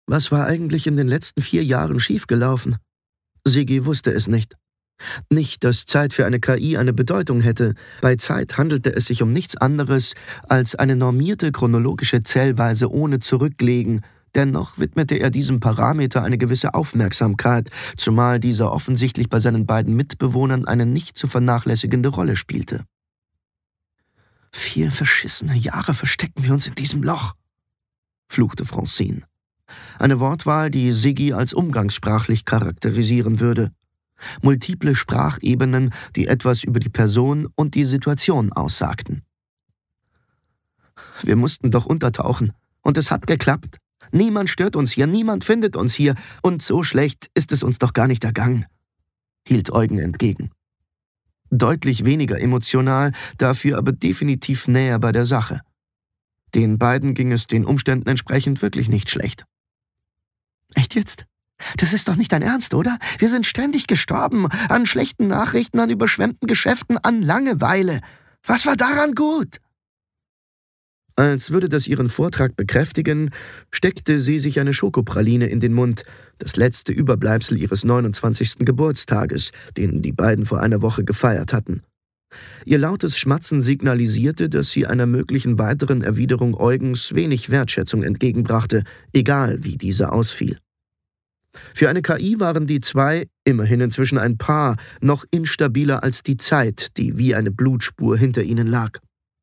Was war eigentlich in den letzten 4 Jahren schiefgelaufen? Siggi wusste es nicht. Nicht, dass Zeit für eine KI eine Bedeutung hätte. Bei Zeit handelte es sich um nichts anderes als eine normierte chronologische Zählweise ohne Zurücklegen. Dennoch widmete er diesem Parameter eine gewisse Aufmerksamkeit, zumal dieser offensichtlich bei seinen beiden Mitbewohnern eine nicht zu vernachlässigende Rolle spielte. 4 verschissene Jahre verstecken wir uns in diesem Loch, fluchte Francine. Eine Wortwahl, die Siggi als umgangssprachlich charakterisieren würde. Multiple Sprachebenen, die etwas über die Person und die Situation aussagten. Wir mussten doch untertauchen, und es hat geklappt. Niemand stört uns hier, niemand findet uns hier, und so schlecht ist es uns doch gar nicht ergangen, hielt Eugen entgegen. Deutlich weniger emotional, dafür aber definitiv näher bei der Sache. Den beiden ging es den Umständen entsprechend wirklich nicht schlecht. Echt jetzt? Das ist doch nicht dein Ernst, oder? Wir sind ständig gestorben, an schlechten Nachrichten, an überschwemmten Geschäften, an Langeweile. Was war daran gut? Als würde das ihren Vortrag bekräftigen, steckte sie sich eine Schokopraline in den Mund, das letzte Überbleibsel ihres 29. Geburtstages, den die beiden vor einer Woche gefeiert hatten. Ihr lautes Schmatzen signalisierte, dass sie einer möglichen weiteren Erwiderung Eugens wenig Wertschätzung entgegenbrachte, egal wie diese ausfiel. Für eine KI waren die zwei, immerhin inzwischen ein Paar, noch instabiler als die Zeit, die wie eine Blutspur hinter ihnen lag.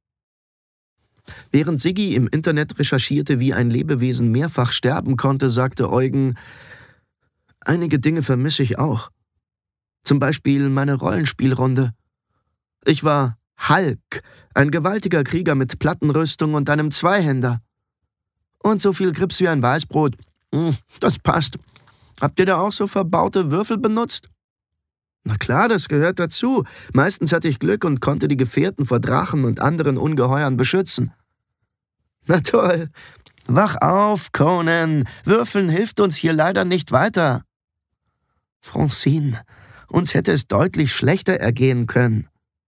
Während Siggi im Internet recherchierte, wie ein Lebewesen mehrfach sterben konnte, sagte Eugen: Einige Dinge vermisse ich auch. Zum Beispiel meine Rollenspielrunde. Ich war Hulk, ein gewaltiger Krieger mit Plattenrüstung und einem Zweihänder. Und so viel Grips wie ein Weißbrot. Das passt. Habt ihr da auch so verbaute Würfel benutzt? Na klar, das gehört dazu. Meistens hatte ich Glück und konnte die Gefährten vor Drachen und anderen Ungeheuern beschützen. Na toll. Wach auf, Conan. Würfeln hilft uns hier leider nicht weiter. Francine, uns hätte es deutlich schlechter ergehen können.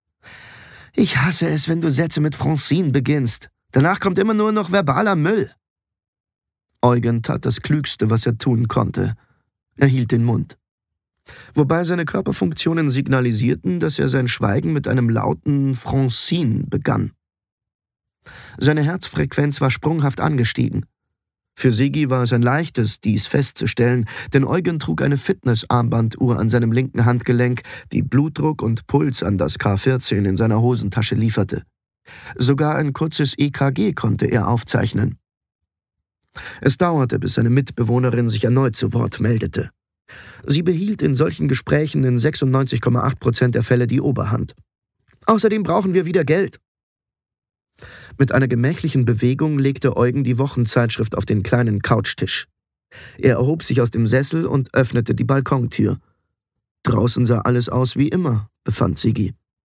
Ich hasse es, wenn du Sätze mit Francine beginnst. Danach kommt immer nur noch verbaler Müll. Eugen tat das Klügste, was er tun konnte. Er hielt den Mund. Wobei seine Körperfunktionen signalisierten, dass er sein Schweigen mit einem lauten Francine begann. Seine Herzfrequenz war sprunghaft angestiegen. Für Siggi war es ein leichtes, dies festzustellen, denn Eugen trug eine Fitness-Armbanduhr an seinem linken Handgelenk, die Blutdruck und Puls an das K14 in seiner Hosentasche lieferte. Sogar ein kurzes EKG konnte er aufzeichnen. Es dauerte, bis seine Mitbewohnerin sich erneut zu Wort meldete. Sie behielt in solchen Gesprächen in 96,8% der Fälle die Oberhand. Außerdem brauchen wir wieder Geld. Mit einer gemächlichen Bewegung legte Eugen die Wochenzeitschrift auf den kleinen Couchtisch. Er erhob sich aus dem Sessel und öffnete die Balkontür. Draußen sah alles aus wie immer, befand Siggi.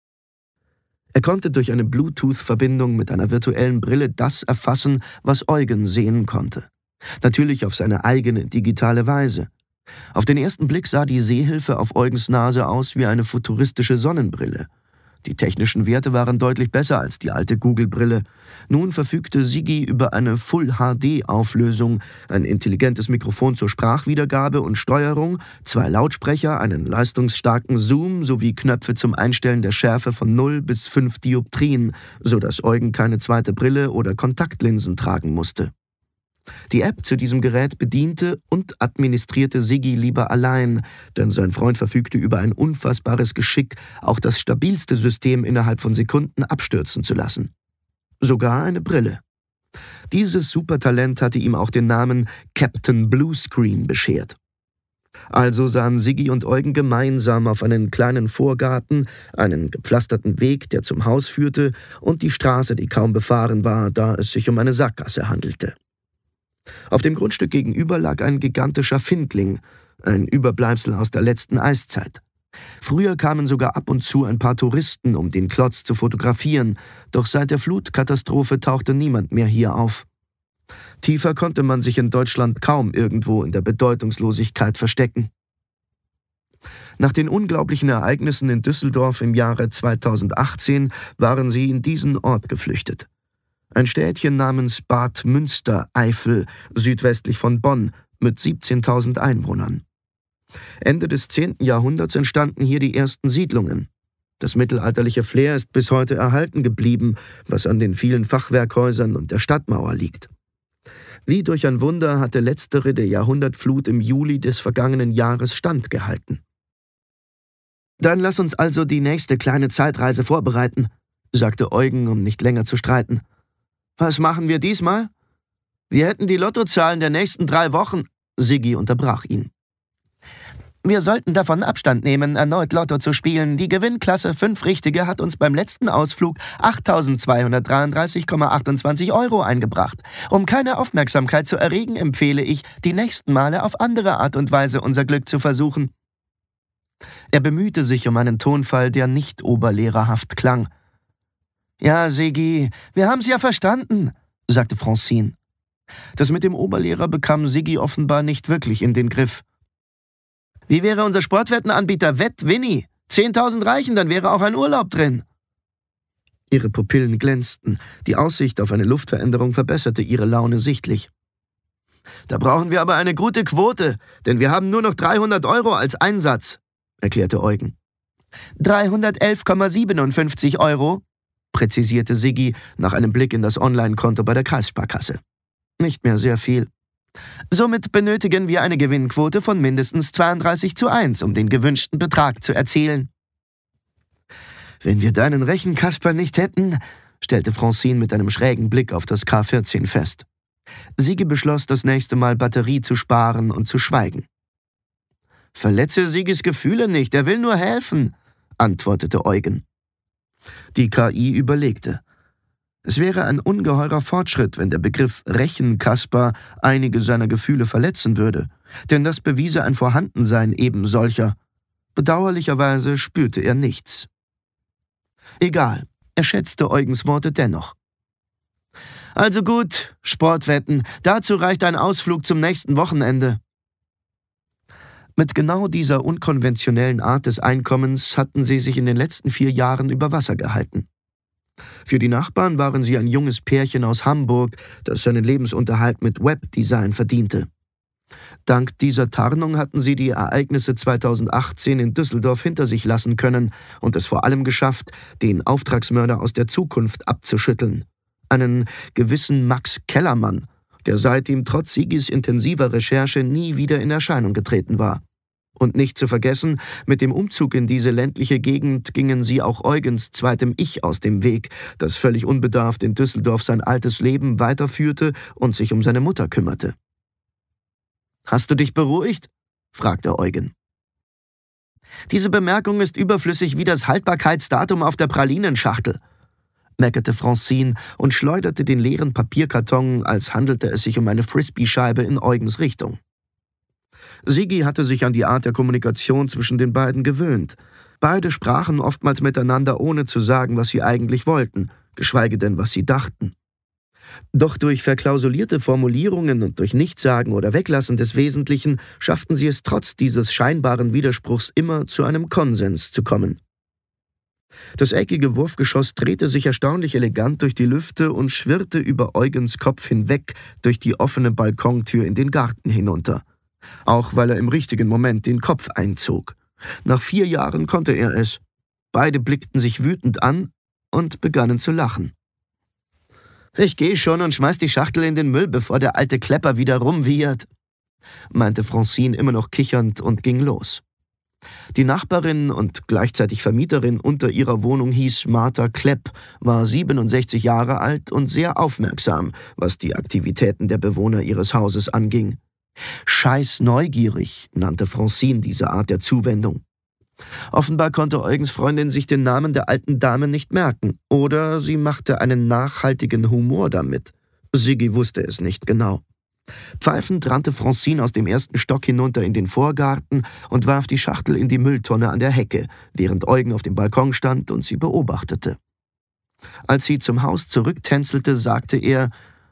Er konnte durch eine Bluetooth-Verbindung mit einer virtuellen Brille das erfassen, was Eugen sehen konnte. Natürlich auf seine eigene digitale Weise. Auf den ersten Blick sah die Sehhilfe auf Eugens Nase aus wie eine futuristische Sonnenbrille. Die technischen Werte waren deutlich besser als die alte Google-Brille. Nun verfügte Siggi über eine Full-HD-Auflösung, ein intelligentes Mikrofon zur Sprachwiedergabe und Steuerung, 2 Lautsprecher, einen leistungsstarken Zoom sowie Knöpfe zum Einstellen der Schärfe von 0 bis 5 Dioptrien, sodass Eugen keine zweite Brille oder Kontaktlinsen tragen musste. Die App zu diesem Gerät bediente und administrierte Siggi lieber allein, denn sein Freund verfügte über ein unfassbares Geschick, auch das stabilste System innerhalb von Sekunden abstürzen zu lassen. Sogar eine Brille. Dieses Supertalent hatte ihm auch den Namen Captain Bluescreen beschert. Also sahen Siggi und Eugen gemeinsam auf einen kleinen Vorgarten, einen gepflasterten Weg, der zum Haus führte, und die Straße, die kaum befahren war, da es sich um eine Sackgasse handelte. Auf dem Grundstück gegenüber lag ein gigantischer Findling, ein Überbleibsel aus der letzten Eiszeit. Früher kamen sogar ab und zu ein paar Touristen, um den Klotz zu fotografieren, doch seit der Flutkatastrophe tauchte niemand mehr hier auf. Tiefer konnte man sich in Deutschland kaum irgendwo in der Bedeutungslosigkeit verstecken. Nach den unglaublichen Ereignissen in Düsseldorf im Jahre 2018 waren sie in diesen Ort geflüchtet. Ein Städtchen namens Bad Münstereifel, südwestlich von Bonn, mit 17.000 Einwohnern. Ende des 10. Jahrhunderts entstanden hier die ersten Siedlungen. Das mittelalterliche Flair ist bis heute erhalten geblieben, was an den vielen Fachwerkhäusern und der Stadtmauer liegt. Wie durch ein Wunder hatte letztere der Jahrhundertflut im Juli des vergangenen Jahres standgehalten. »Dann lass uns also die nächste kleine Zeitreise vorbereiten«, sagte Eugen, um nicht länger zu streiten. »Was machen wir diesmal?« »Wir hätten die Lottozahlen der nächsten 3 Wochen«, Siggi unterbrach ihn. »Wir sollten davon Abstand nehmen, erneut Lotto zu spielen. Die Gewinnklasse 5 Richtige hat uns beim letzten Ausflug 8.233,28 € eingebracht. Um keine Aufmerksamkeit zu erregen, empfehle ich, die nächsten Male auf andere Art und Weise unser Glück zu versuchen.« Er bemühte sich um einen Tonfall, der nicht oberlehrerhaft klang. »Ja, Siggi, wir haben's ja verstanden«, sagte Francine. Das mit dem Oberlehrer bekam Siggi offenbar nicht wirklich in den Griff. »Wie wäre unser Sportwettenanbieter Wett-Winnie? 10.000 reichen, dann wäre auch ein Urlaub drin.« Ihre Pupillen glänzten, die Aussicht auf eine Luftveränderung verbesserte ihre Laune sichtlich. »Da brauchen wir aber eine gute Quote, denn wir haben nur noch 300 € als Einsatz«, erklärte Eugen. 311,57 €, präzisierte Siggi nach einem Blick in das Online-Konto bei der Kreissparkasse. Nicht mehr sehr viel. Somit benötigen wir eine Gewinnquote von mindestens 32:1, um den gewünschten Betrag zu erzielen. Wenn wir deinen Rechenkasper nicht hätten, stellte Francine mit einem schrägen Blick auf das K14 fest. Siggi beschloss, das nächste Mal Batterie zu sparen und zu schweigen. »Verletze Siggis Gefühle nicht, er will nur helfen«, antwortete Eugen. Die KI überlegte. Es wäre ein ungeheurer Fortschritt, wenn der Begriff Rechenkasper einige seiner Gefühle verletzen würde, denn das bewiese ein Vorhandensein eben solcher. Bedauerlicherweise spürte er nichts. Egal, er schätzte Eugens Worte dennoch. »Also gut, Sportwetten, dazu reicht ein Ausflug zum nächsten Wochenende.« Mit genau dieser unkonventionellen Art des Einkommens hatten sie sich in den letzten 4 Jahren über Wasser gehalten. Für die Nachbarn waren sie ein junges Pärchen aus Hamburg, das seinen Lebensunterhalt mit Webdesign verdiente. Dank dieser Tarnung hatten sie die Ereignisse 2018 in Düsseldorf hinter sich lassen können und es vor allem geschafft, den Auftragsmörder aus der Zukunft abzuschütteln. Einen gewissen Max Kellermann, der seitdem trotz Siggis intensiver Recherche nie wieder in Erscheinung getreten war. Und nicht zu vergessen, mit dem Umzug in diese ländliche Gegend gingen sie auch Eugens zweitem Ich aus dem Weg, das völlig unbedarft in Düsseldorf sein altes Leben weiterführte und sich um seine Mutter kümmerte. »Hast du dich beruhigt?« fragte Eugen. »Diese Bemerkung ist überflüssig wie das Haltbarkeitsdatum auf der Pralinenschachtel«, meckerte Francine und schleuderte den leeren Papierkarton, als handelte es sich um eine Frisbee-Scheibe in Eugens Richtung. Siggi hatte sich an die Art der Kommunikation zwischen den beiden gewöhnt. Beide sprachen oftmals miteinander, ohne zu sagen, was sie eigentlich wollten, geschweige denn, was sie dachten. Doch durch verklausulierte Formulierungen und durch Nichtsagen oder Weglassen des Wesentlichen schafften sie es trotz dieses scheinbaren Widerspruchs immer zu einem Konsens zu kommen. Das eckige Wurfgeschoss drehte sich erstaunlich elegant durch die Lüfte und schwirrte über Eugens Kopf hinweg durch die offene Balkontür in den Garten hinunter. Auch weil er im richtigen Moment den Kopf einzog. Nach 4 Jahren konnte er es. Beide blickten sich wütend an und begannen zu lachen. »Ich gehe schon und schmeiß die Schachtel in den Müll, bevor der alte Klepper wieder rumwiehert«, meinte Francine immer noch kichernd und ging los. Die Nachbarin und gleichzeitig Vermieterin unter ihrer Wohnung hieß Martha Klepp, war 67 Jahre alt und sehr aufmerksam, was die Aktivitäten der Bewohner ihres Hauses anging. »Scheiß neugierig«, nannte Francine diese Art der Zuwendung. Offenbar konnte Eugens Freundin sich den Namen der alten Dame nicht merken, oder sie machte einen nachhaltigen Humor damit. Siggi wusste es nicht genau. Pfeifend rannte Francine aus dem 1. Stock hinunter in den Vorgarten und warf die Schachtel in die Mülltonne an der Hecke, während Eugen auf dem Balkon stand und sie beobachtete. Als sie zum Haus zurücktänzelte, sagte er: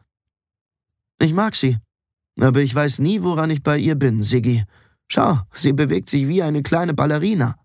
»Ich mag sie. Aber ich weiß nie, woran ich bei ihr bin, Siggi. Schau, sie bewegt sich wie eine kleine Ballerina.«